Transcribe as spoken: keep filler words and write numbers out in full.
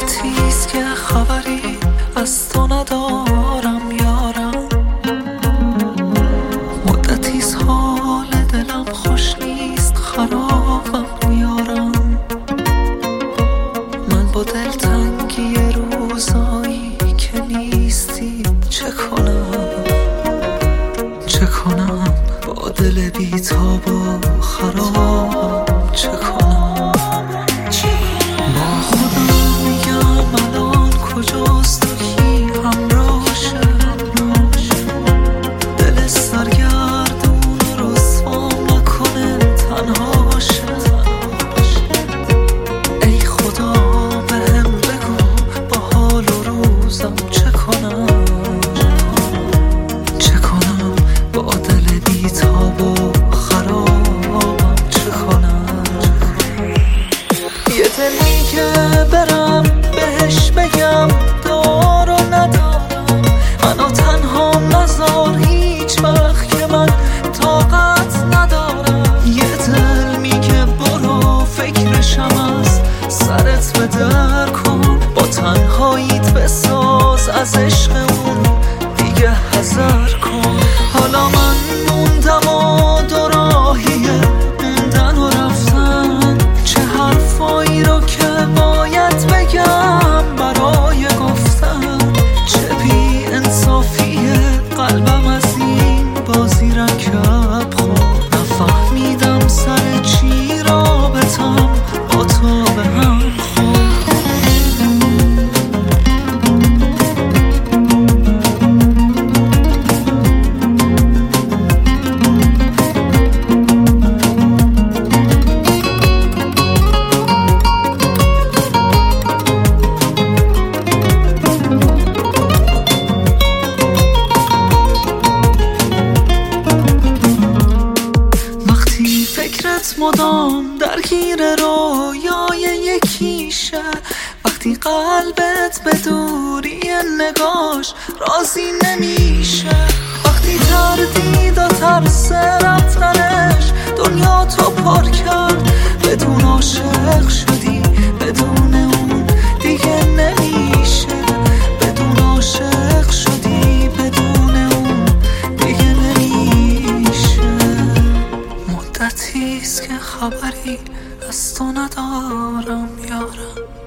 مدتیست که خبری از تو ندارم یارم، مدتیست حال دلم خوش نیست، خرابم یارم. من با دلتنگی روزایی که نیستی چه کنم، چه کنم با دل بی‌تاب و خرابم چه کنم. با خودم میگم الان کجاست و کی همراهشه، دل سرگردون و رسوام نکنه تنهاشه. ای خدا بهم بگو با حال و روزم چه کنم، چه کنم با دل بی‌تاب و خرابم چه کنم. یه دلی که برم بهش بگم دار و ندارم، منو تنها نذار هیچ وقت که من طاقت ندارم. یه دل میگه برو فکرشم از سرت به در کن، با تنهاییت بساز از عشق اون دیگه حذر کن. حالا من موندم و دو راهیه موندن و رفتن، چه حرفایی رو که باید بگم برای گفتن. چه بی انصافیه قلبم از این بازی رکب خورد، نفهمیدم سر چی رابطم با تو به هم خورد. فکرت مدام درگیر رویای یکیشه، وقتی قلبت به دوری نگاش راضی نمیشه. وقتی تردید و ترس رفتنش دنیا تو پر کرد، بدون عاشق شدی بدون اون دیگه نمیشه. بدون عاشق شدی بدون اون دیگه نمیشه. مدتیست که خبری از تو ندارم یارم.